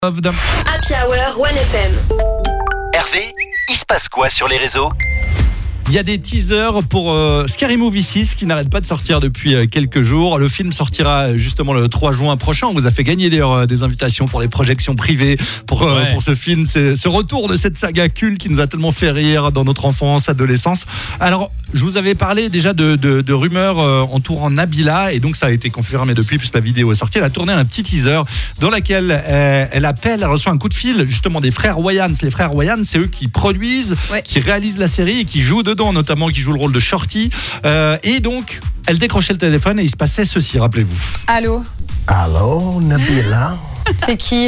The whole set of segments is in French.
Happy Hour 1FM. Hervé, il se passe quoi sur les réseaux ? Il y a des teasers pour Scary Movie 6 qui n'arrête pas de sortir depuis quelques jours. Le film sortira justement le 3 juin prochain. On vous a fait gagner d'ailleurs des invitations pour les projections privées pour ce film. C'est ce retour de cette saga culte qui nous a tellement fait rire dans notre enfance, adolescence. Alors, je vous avais parlé déjà de rumeurs entourant Nabila et donc ça a été confirmé depuis puisque la vidéo est sortie. Elle a tourné un petit teaser dans lequel elle reçoit un coup de fil justement des frères Wayans. Les frères Wayans, c'est eux qui produisent, qui réalisent la série et qui jouent dedans, notamment qui jouent le rôle de Shorty. Et donc, elle décrochait le téléphone et il se passait ceci, rappelez-vous. Allô, Allô, Nabila? c'est qui?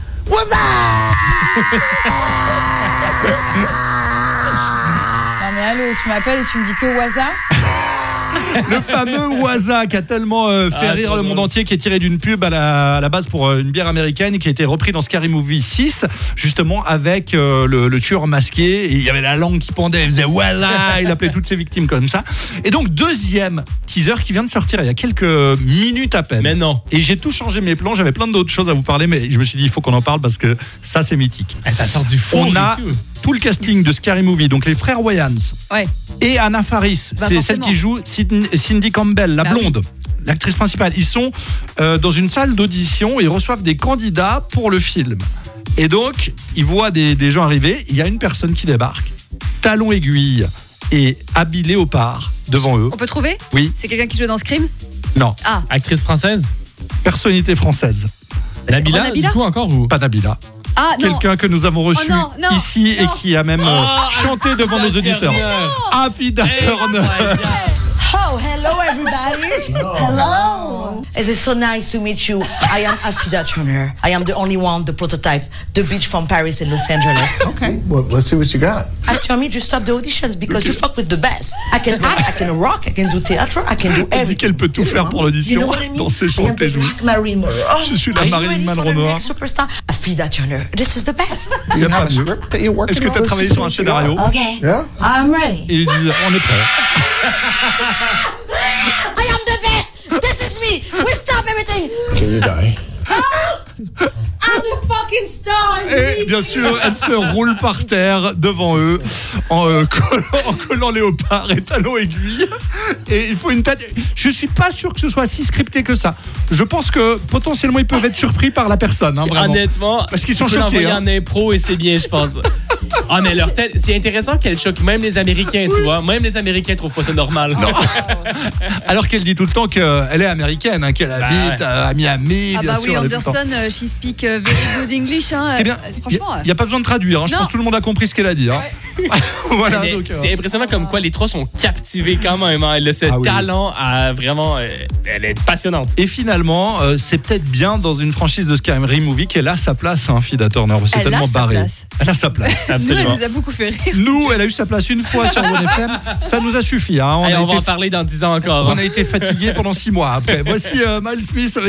Non mais allô, tu m'appelles et tu me dis que Waza? Le fameux Waza qui a tellement fait rire le monde entier, qui est tiré d'une pub à la base pour une bière américaine, qui a été repris dans Scary Movie 6, justement avec le tueur masqué. Et il y avait la langue qui pendait, il faisait Waza, il appelait toutes ses victimes comme ça. Et donc, deuxième teaser qui vient de sortir il y a quelques minutes à peine. Mais non. Et j'ai tout changé mes plans, j'avais plein d'autres choses à vous parler, mais je me suis dit, il faut qu'on en parle parce que ça, c'est mythique. Et ça sort du fond. On a tout le casting de Scary Movie, donc les frères Wayans. Ouais. Et Anna Faris, c'est forcément. celle qui joue Cindy Campbell, la blonde, l'actrice principale. Ils sont dans une salle d'audition, ils reçoivent des candidats pour le film. Et donc, ils voient des gens arriver, il y a une personne qui débarque, talons aiguilles et habit léopard devant eux. On peut trouver ? Oui. C'est quelqu'un qui joue dans Scream ? Non, Ah, Actrice française. personnalité française. Nabila, Nabila du coup, encore ou Pas Nabila. ah non. Quelqu'un que nous avons reçu non, ici non. et qui a même chanté devant nos auditeurs. Afida Turner. Oh, hello everybody. Hello. It is so nice to meet you. I am Afida Turner. I am the only one, the prototype, the bitch from Paris and Los Angeles. Okay, well, let's see what you got. After me, just stop the auditions because you fuck with the best. I can act, I can rock, I can do theater, I can do Elle dit everything. qu'elle peut tout faire pour You l'audition, know what I mean? danser, I am chanter, the jouer. black Marilyn Monroe. Je suis la Are you Marilyn ready for Monroe the noire. next superstar? Afida Turner. This is the best. Il y a pas mieux. Script that you're working Est-ce que tu as on? travaillé sur un scénario? Okay. Yeah? I'm ready. Et ils disent, on est prêt. I am the best. This is me. We stop everything. Can you die? I'm the fucking star. Et bien sûr, elle se roule par terre devant eux en collant léopard et talons aiguilles. Et il faut une tête. Je suis pas sûr que ce soit si scripté que ça. Je pense que potentiellement ils peuvent être surpris par la personne, hein, vraiment. Honnêtement, Parce qu'ils sont tu peux choqués, l'envoyer hein. en impro et c'est bien, je pense. Ah, mais leur tête, c'est intéressant qu'elle choque même les Américains, tu vois. Même les Américains trouvent pas ça normal. Non. Alors qu'elle dit tout le temps qu'elle est américaine, hein, qu'elle habite à Miami. Ah bien bah sûr, oui, elle est tout le temps. Anderson, she speak very good English. Hein. Ce qui est bien, Franchement. il n'y a pas besoin de traduire. Hein, je Non. pense que tout le monde a compris ce qu'elle a dit. Hein. Voilà. Mais Donc, c'est impressionnant comme quoi les trois sont captivés quand même. Hein. Elle a ce Ah oui. talent à vraiment. Elle est passionnante. Et finalement, c'est peut-être bien dans une franchise de Scary Movie qu'elle a sa place, hein, Fida Turner. C'est Elle a tellement sa barré. place. Elle a sa place. Nous, Absolument. elle nous a beaucoup fait rire. Nous, elle a eu sa place une fois sur OneFM. Ça nous a suffi. Hein. On va été en parler dans 10 ans encore. on a été fatigués pendant 6 mois. Après, voici Miles Smith.